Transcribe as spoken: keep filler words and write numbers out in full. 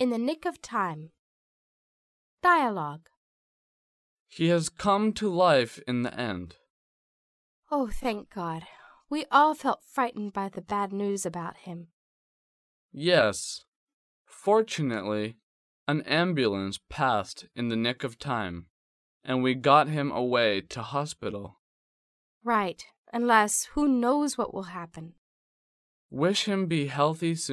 in the nick of time. Dialogue. He has come to life in the end. Oh, thank God. We all felt frightened by the bad news about him. Yes. Fortunately, an ambulance passed in the nick of time, and we got him away to hospital. Right, unless who knows what will happen. Wish him be healthy soon.